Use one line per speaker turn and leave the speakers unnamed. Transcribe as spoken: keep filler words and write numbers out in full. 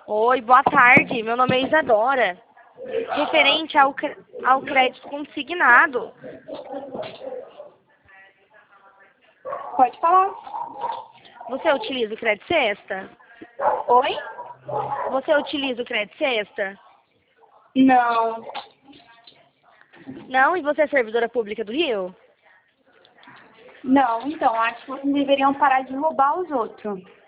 Oi, boa tarde. Meu nome é Isadora. Referente ao, cre- ao crédito consignado.
Pode falar.
Você utiliza o crédito sexta?
Oi?
Você utiliza o crédito sexta?
Não.
Não? E você é servidora pública do Rio?
Não, então, acho que vocês deveriam parar de roubar os outros.